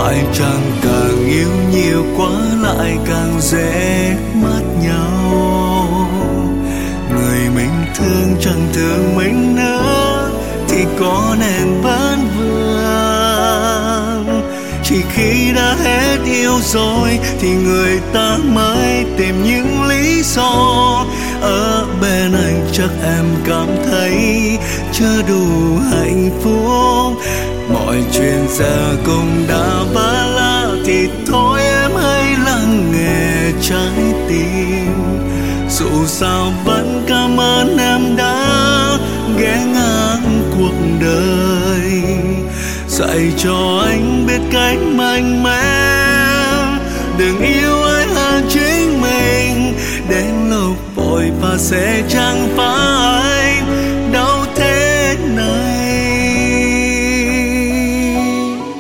phải chăng càng yêu nhiều quá lại càng dễ mất nhau? Người mình thương chẳng thương mình nữa thì có nên vẫn vương? Chỉ khi đã hết yêu rồi thì người ta mới tìm những lý do. Ở bên anh chắc em cảm thấy chưa đủ hạnh phúc. Mọi chuyện giờ cũng đã vỡ lạ thì thôi em hãy lắng nghe trái tim. Dù sao vẫn cảm ơn em đã ghé ngang cuộc đời, dạy cho anh biết cách mạnh mẽ. Đừng yêu ai hơn chính mình, đến lúc vội vã sẽ chẳng phai.